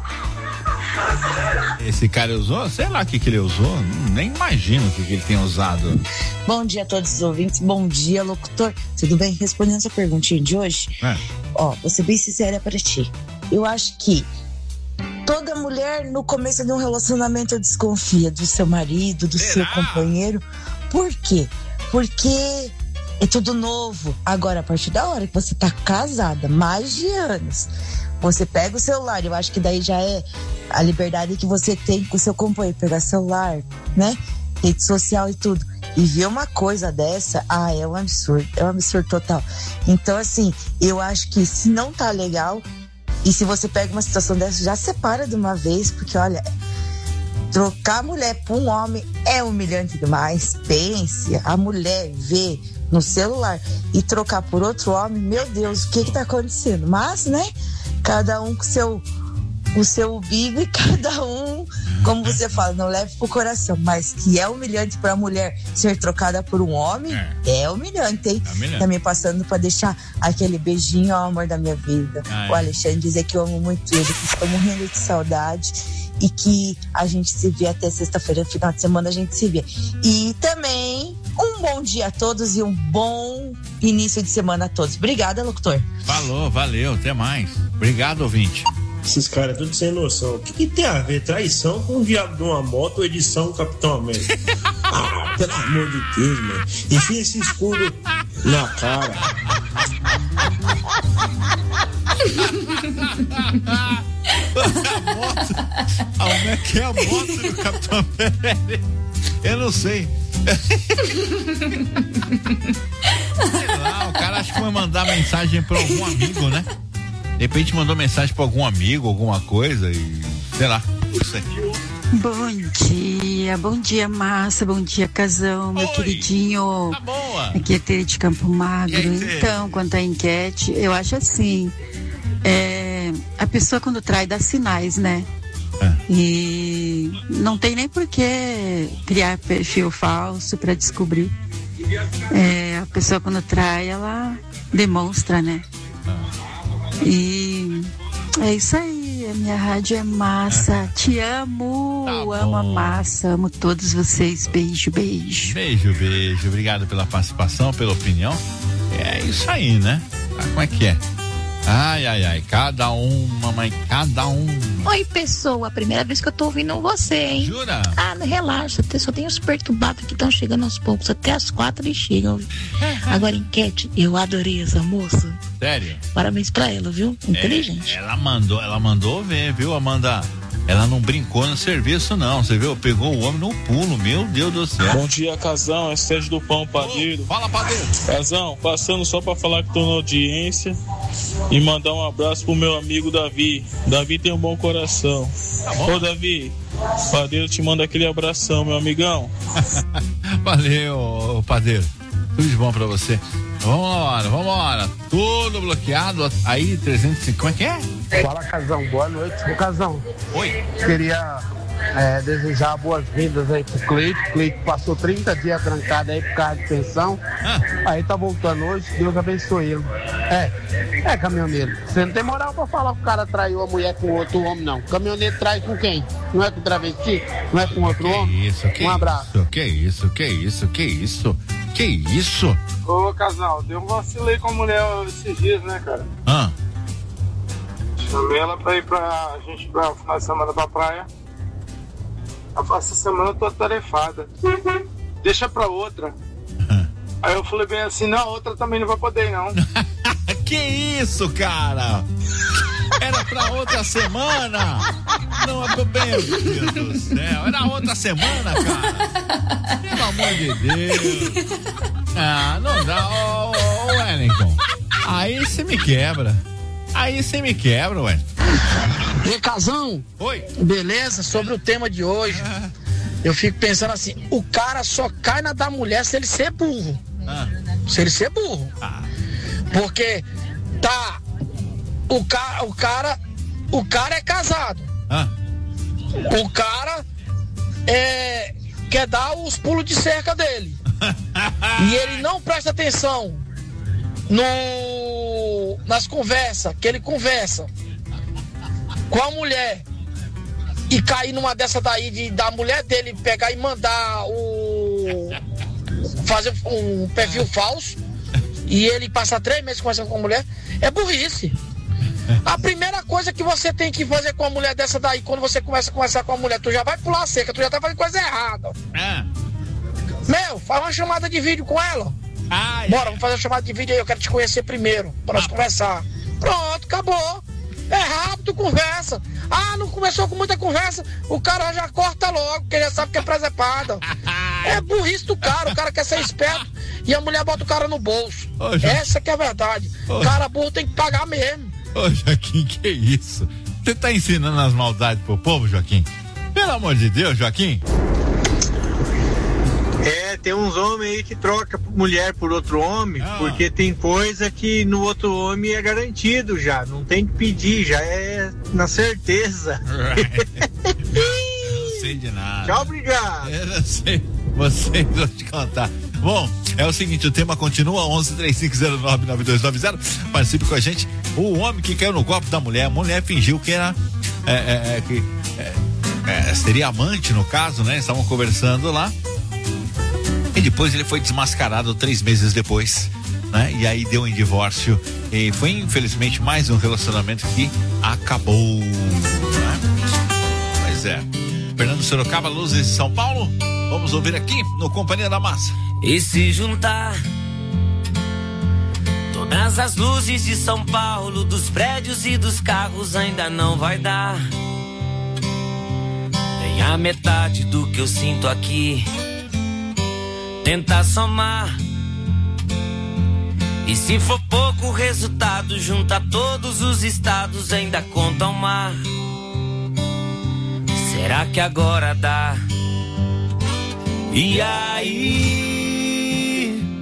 Esse cara usou? Sei lá o que, que ele usou. Nem imagino o que, que ele tem usado. Bom dia a todos os ouvintes. Bom dia, locutor. Tudo bem? Respondendo essa perguntinha de hoje. É. Ó, vou ser bem sincera pra ti. Eu acho que toda mulher no começo de um relacionamento desconfia do seu marido, do Será? seu companheiro. Por quê? Porque é tudo novo. Agora, a partir da hora que você tá casada, mais de anos, você pega o celular, eu acho que daí já é a liberdade que você tem com o seu companheiro, pegar celular, né? Rede social e tudo. E ver uma coisa dessa, ah, é um absurdo, é um absurdo total. Então, assim, eu acho que se não tá legal, e se você pega uma situação dessa, já separa de uma vez, porque olha, trocar a mulher por um homem é humilhante demais. Pense, a mulher vê no celular e trocar por outro homem, meu Deus, o que que tá acontecendo? Mas, né, cada um com seu, o seu umbigo e cada um, como você fala, não leve pro coração, mas que é humilhante pra mulher ser trocada por um homem, é, é humilhante, hein? É humilhante. Também passando pra deixar aquele beijinho ao amor da minha vida. Ah, é. O Alexandre dizer que eu amo muito ele, que estou morrendo de saudade e que a gente se vê até sexta-feira, no final de semana a gente se vê. E também um bom dia a todos e um bom início de semana a todos. Obrigada, locutor. Falou, valeu, até mais. Obrigado, ouvinte. Esses caras tudo sem noção. O que, que tem a ver traição com o diabo de uma moto ou edição Capitão América? Ah, pelo amor de Deus, mano. Enfia esse escudo na cara. A moto. Como é que é a moto do Capitão América? Eu não sei. Sei lá, o cara acho que vai mandar mensagem pra algum amigo, né? De repente mandou mensagem pra algum amigo, alguma coisa e sei lá, não sei. Bom dia, bom dia, massa, bom dia, Casão, meu Oi. queridinho. Tá boa. Aqui é Tere de Campo Magro. Aí, então, quanto à enquete, eu acho assim, é, a pessoa quando trai dá sinais, né? É. E não tem nem por que criar perfil falso para descobrir. É, a pessoa quando trai, ela demonstra, né? E é isso aí, a minha rádio é massa. Te amo, tá amo a massa, amo todos vocês. Beijo, beijo. Beijo, beijo. Obrigado pela participação, pela opinião. É isso aí, né? Ah, como é que é? Ai, ai, ai, cada um, mamãe, cada um. Oi, pessoa, primeira vez que eu tô ouvindo você, hein? Jura? Ah, relaxa, só tem os perturbados que estão chegando aos poucos, até as quatro eles chegam. Agora, enquete, eu adorei essa moça. Sério? Parabéns pra ela, viu? Inteligente. É, ela mandou, ela mandou ver, viu, Amanda? Ela não brincou no serviço, não. Você viu? Pegou o homem no pulo, meu Deus do céu. Bom dia, Casão. É Sérgio do Pão Padeiro. Oh, fala, Padeiro. Casão, passando só pra falar que tô na audiência e mandar um abraço pro meu amigo Davi. Davi tem um bom coração. Tá bom. Ô, Davi, Padeiro te manda aquele abração, meu amigão. Valeu, Padeiro. Tudo de bom pra você. Vambora, vambora. Tudo bloqueado. Aí, trezentos e cinquenta. Como é que é? Fala, Casão. Boa noite. Ô, Casão. Oi. Queria é, desejar boas-vindas aí pro Cleito. Cleito passou trinta dias trancado aí por causa de pensão. Ah. Aí tá voltando hoje. Deus abençoe ele. É, é, caminhoneiro. Você não tem moral pra falar que o cara traiu a mulher com outro homem, não. Caminhoneiro trai com quem? Não é com travesti? Não é com outro que homem? Isso, que um abraço. Isso, que isso, que isso, que isso? Que isso? Ô, casal, deu um vacilei com a mulher esses dias, né, cara? Ah. Chamei ela pra ir pra a gente pra final de semana pra praia. Essa semana eu tô atarefada. Deixa pra outra. Ah. Aí eu falei bem assim, não, outra também não vai poder, não. Que isso, cara? Era pra outra semana? Não, meu Deus do céu. Era outra semana, cara. Pelo amor de Deus. Ah, não dá. Ô, ô, ô Wellington. Aí você me quebra. Aí você me quebra, ué. E Casão? Oi. Beleza? Sobre o tema de hoje. Ah. Eu fico pensando assim, o cara só cai na da mulher se ele ser burro. Ah. Se ele ser burro. Ah. Porque tá. O cara, o cara, o cara é casado. Ah. O cara é, quer dar os pulos de cerca dele. E ele não presta atenção no, nas conversas, que ele conversa com a mulher e cair numa dessa daí de, da mulher dele pegar e mandar o fazer um perfil falso e ele passar três meses conversando com a mulher, é burrice. A primeira coisa que você tem que fazer com a mulher dessa daí, quando você começa a conversar com a mulher, tu já vai pular a cerca, tu já tá fazendo coisa errada. É. Meu, faz uma chamada de vídeo com ela. Ai, Bora, vamos fazer uma chamada de vídeo aí, eu quero te conhecer primeiro, pra nós ah. conversar. Pronto, acabou. É rápido, conversa. Ah, não começou com muita conversa, o cara já corta logo, porque já sabe que é presepada. É burrice do cara, o cara quer ser esperto e a mulher bota o cara no bolso. Ô, essa que é a verdade. Ô. O cara burro tem que pagar mesmo. Ô, Joaquim, que isso? Você tá ensinando as maldades pro povo, Joaquim? Pelo amor de Deus, Joaquim. É, tem uns homens aí que trocam mulher por outro homem, ah. porque tem coisa que no outro homem é garantido já, não tem que pedir, já é na certeza. Eu não sei de nada. Tchau, obrigado. Eu não sei, vocês vão te contar. Bom, é o seguinte, o tema continua, onze três cinco zero nove nove dois nove zero, participe com a gente. O homem que caiu no golpe da mulher, a mulher fingiu que era, é, é, é, que é, é, seria amante no caso, né? Estavam conversando lá. E depois ele foi desmascarado três meses depois, né? E aí deu em divórcio. E foi infelizmente mais um relacionamento que acabou, né? Pois é. Fernando Sorocaba, Luzes de São Paulo. Vamos ouvir aqui no Companhia da Massa. E se juntar todas as luzes de São Paulo, dos prédios e dos carros, ainda não vai dar nem a metade do que eu sinto aqui. Tentar somar, e se for pouco o resultado, junta todos os estados, ainda conta o mar. Será que agora dá? E aí?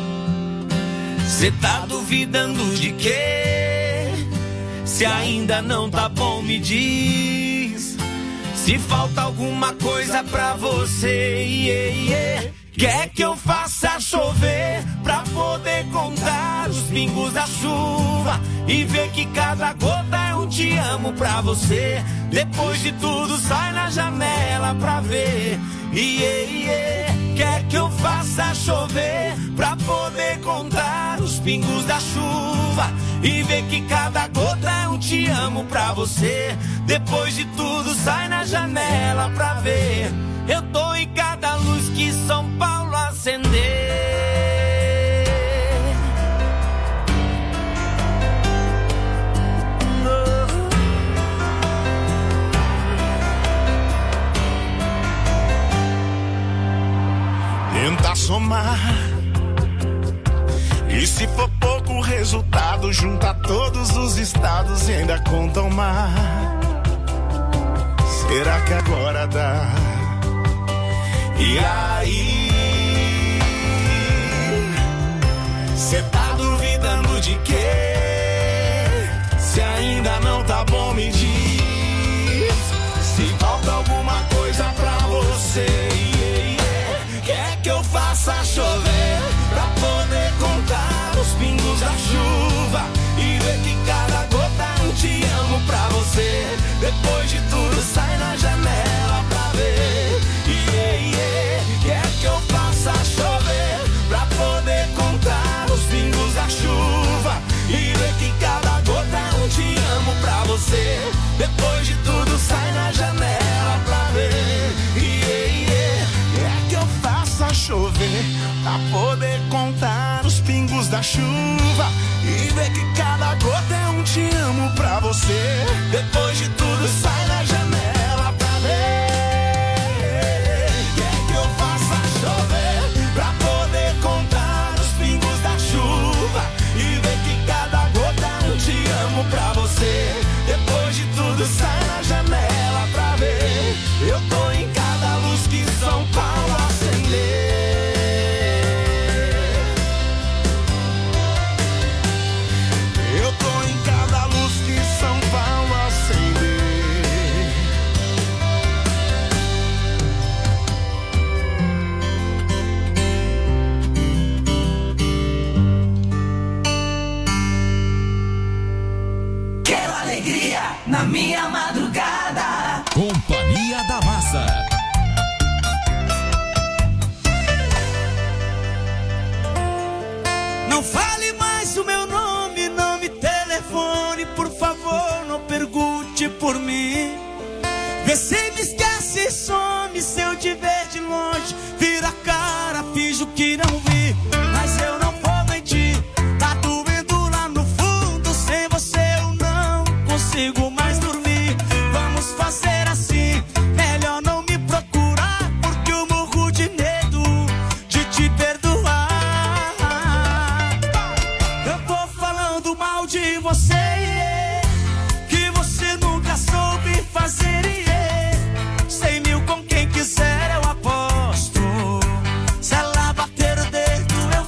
Cê tá duvidando de quê? Se ainda não tá bom, me diz. Se falta alguma coisa pra você, yeah, yeah. Quer que eu faça chover pra poder contar os pingos da chuva e ver que cada gota é um te amo pra você. Depois de tudo sai na janela pra ver, yeah, yeah. Quer que eu faça chover pra poder contar os pingos da chuva e ver que cada gota é um te amo pra você. Depois de tudo sai na janela pra ver. Eu tô em cada luz que São Paulo acender. Tenta somar, e se for pouco o resultado, junta todos os estados e ainda conta o mar. Será que agora dá? E aí, cê tá duvidando de quê? Se ainda não tá bom, me diz. Se falta alguma coisa pra você, yeah, yeah. Quer que eu faça chover pra poder contar os pingos da chuva e ver que cada gota é um te amo pra você. Depois de tudo sai na janela pra ver, yeah, yeah. Quer que eu faça chover pra poder contar os pingos da chuva e ver que cada gota é um te amo pra você. Depois de tudo sai na janela pra ver, yeah, yeah. Quer que eu faça chover pra poder contar os pingos da chuva e ver que cada gota é um te amo pra você. Depois de tudo sai na janela pra ver. Quer que eu faça chover pra poder contar os pingos da chuva e ver que cada gota é um te amo pra você. Depois de tudo sai na janela pra ver. Eu tô em cada luz que São Paulo acender. Eu tô em cada luz que São Paulo acender. Quero alegria na minha madrugada. Companhia da Massa. Não fale mais o meu nome, não me telefone, por favor, não pergunte por mim. Vê se me esquece e some, se eu te ver de longe, vira a cara, finjo que não vi. Mas eu não vou mentir, tá doendo lá no fundo, sem você eu não consigo mais dormir. Vamos fazer assim, melhor não me procurar, porque eu morro de medo de te perdoar. Eu tô falando mal de você, yeah, que você nunca soube fazer, yeah. Cem mil com quem quiser eu aposto, se ela bater o dedo eu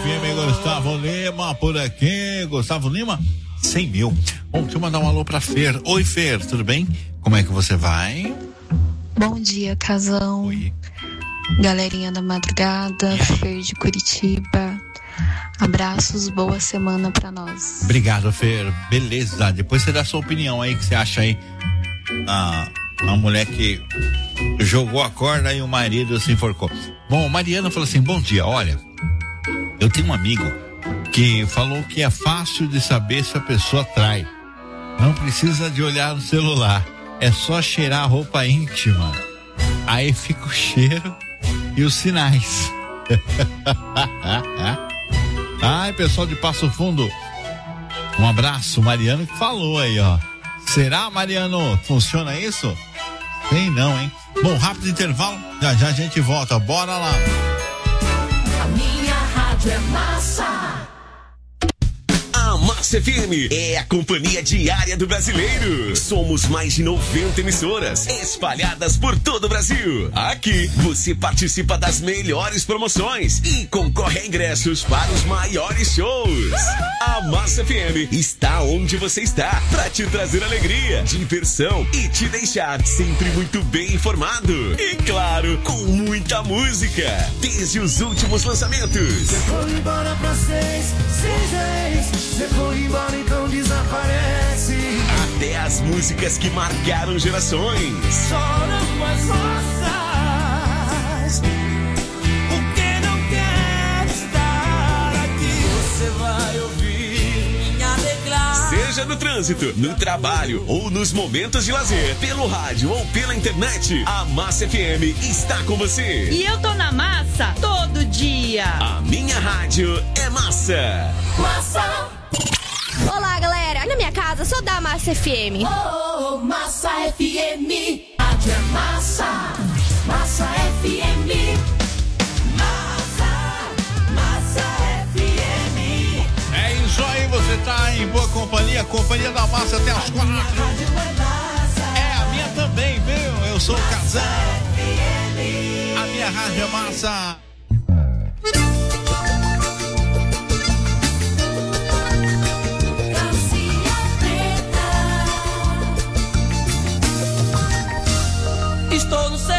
F M, Gustavo Lima por aqui. Gustavo Lima, cem mil. Bom, deixa eu mandar um alô pra Fer. Oi, Fer, tudo bem? Como é que você vai? Bom dia, casão. Oi. Galerinha da madrugada, Fer de Curitiba. Abraços, boa semana pra nós. Obrigado, Fer. Beleza. Depois você dá a sua opinião aí, que você acha aí. A, a mulher que jogou a corda e o marido se enforcou. Bom, Mariana falou assim: bom dia, olha, eu tenho um amigo que falou que é fácil de saber se a pessoa trai. Não precisa de olhar no celular, é só cheirar a roupa íntima. Aí fica o cheiro e os sinais. Ai, pessoal de Passo Fundo, um abraço. Mariano que falou aí, ó. Será, Mariano? Funciona isso? Sei não, hein? Bom, rápido intervalo, já já a gente volta, bora lá. A minha rádio é massa. A Massa F M é a companhia diária do brasileiro. Somos mais de noventa emissoras espalhadas por todo o Brasil. Aqui você participa das melhores promoções e concorre a ingressos para os maiores shows. A Massa F M está onde você está para te trazer alegria, diversão e te deixar sempre muito bem informado. E claro, com muita música, desde os últimos lançamentos. Você foi embora pra seis, seis, seis. Você foi embora, então desaparece. Até as músicas que marcaram gerações. Choram as rosas, porque não quer estar aqui. Você vai ouvir minha declaração. Seja no trânsito, no trabalho ou nos momentos de lazer, pelo rádio ou pela internet, a Massa F M está com você. E eu tô na massa todo dia. A minha rádio é massa. Massa. Olá, galera. Na minha casa, sou da Massa F M. Oh, Massa F M. Rádio é massa. Massa F M. Massa. Massa F M. É isso aí, você tá em boa companhia, companhia da Massa até as quatro. É, a minha também, viu? Eu sou o Casão. A minha rádio é massa. Estou no céu.